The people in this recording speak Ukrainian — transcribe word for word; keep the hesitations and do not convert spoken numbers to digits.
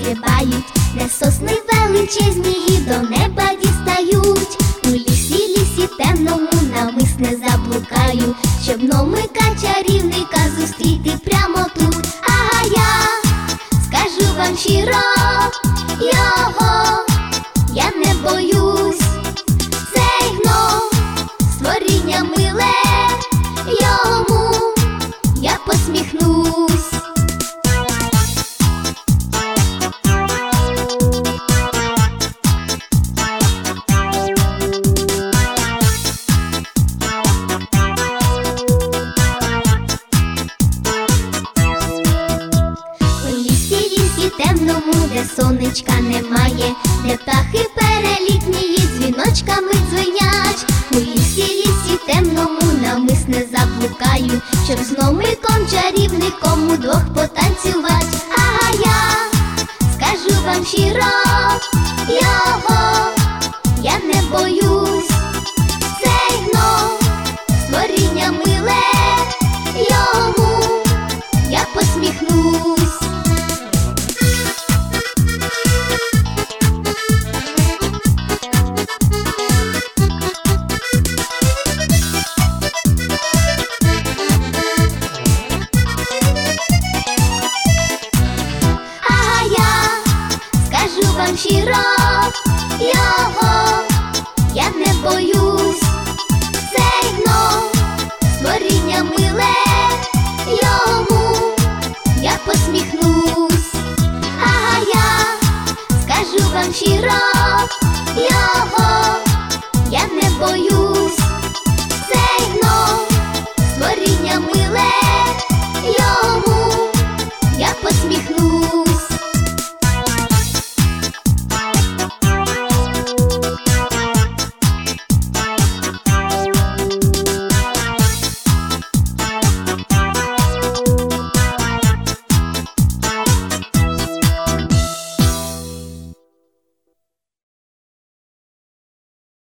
стрибають, де сосни величезні і до неба дістають. У лісі, лісі темному намисне заблукаю, щоб гномика чарівника зустріти прямо тут. А я скажу вам щиро, його я не боюсь. Цей гном створіння миле, йому я посміхнусь. Темному, де сонечка немає, де птахи перелітні дзвіночками дзвенять. У лісі, лісі темному намисне заблукаю, щоб з гномиком чарівником удвох потанцювать. А я скажу вам щиро, його я не боюсь. Цей гном створіння миле, йому я посміхнусь. Щиро, я